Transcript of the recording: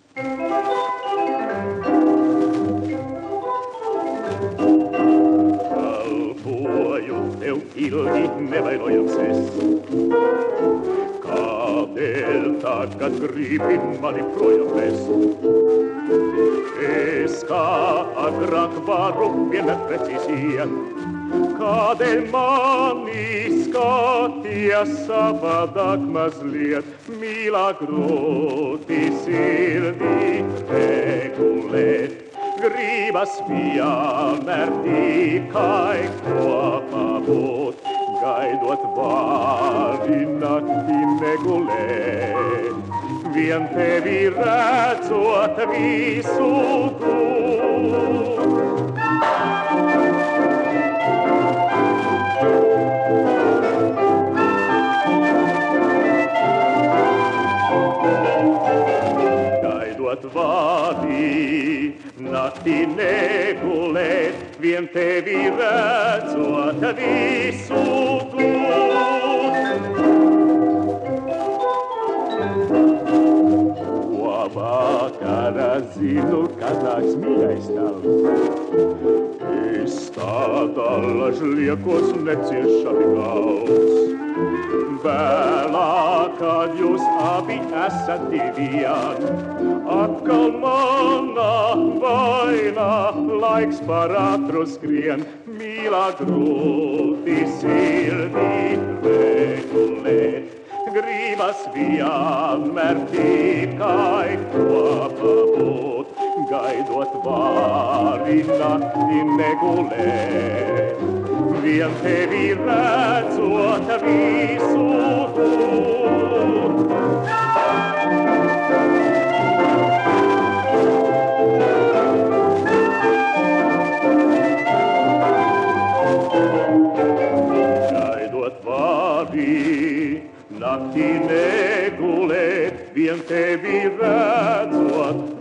Teu ilgi nevailojukses. Cadel tagat gripin maniprojables. Esca agrak varu pienet precisian. Cadel maniskatia savadak mazliet. Milagruti sildi regulet. Gribas via merti kai kuopavut, gaidot varinatti negule. Vien tevi rätsuot viisuku. Gaidot vadi, natti negulet, vien tevi rätsuot viisugut. Vakara sinul kanaks mieistals. Istādallas liekos neciešami gals. Vēlā, kad jūs abi esat divien, atkal mana vaina, laiks par ātru skrien, milagruti sildi regulēt. Gribas vienmērtī kai kopbūt, gaidot vari nakti negulēt. Vien tevi redzot visu tur. Gaidot vari nakti negulēt, vien tevi redzot